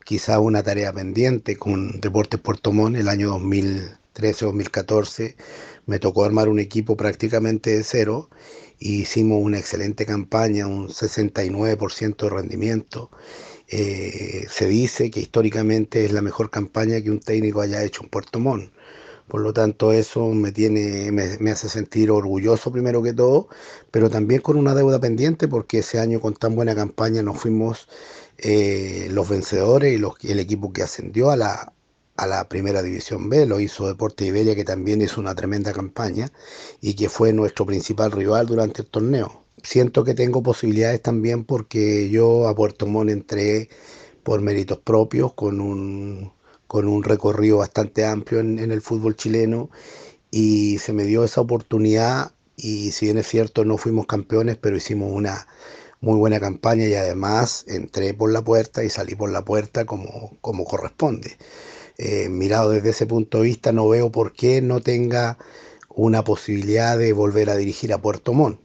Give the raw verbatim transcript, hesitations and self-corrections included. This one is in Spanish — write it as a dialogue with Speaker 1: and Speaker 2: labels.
Speaker 1: quizá una tarea pendiente con Deportes Puerto Montt el año dos mil trece o dos mil catorce. Me tocó armar un equipo prácticamente de cero e hicimos una excelente campaña, un sesenta y nueve por ciento de rendimiento. Eh, se dice que históricamente es la mejor campaña que un técnico haya hecho en Puerto Montt. Por lo tanto, eso me tiene, me, me hace sentir orgulloso primero que todo, pero también con una deuda pendiente porque ese año con tan buena campaña nos fuimos eh, los vencedores y los, el equipo que ascendió a la, a la Primera División B, lo hizo Deporte Iberia, que también hizo una tremenda campaña y que fue nuestro principal rival durante el torneo. Siento que tengo posibilidades también porque yo a Puerto Montt entré por méritos propios, con un, con un recorrido bastante amplio en, en el fútbol chileno y se me dio esa oportunidad y si bien es cierto no fuimos campeones, pero hicimos una muy buena campaña y además entré por la puerta y salí por la puerta como, como corresponde. Eh, mirado desde ese punto de vista, no veo por qué no tenga una posibilidad de volver a dirigir a Puerto Montt.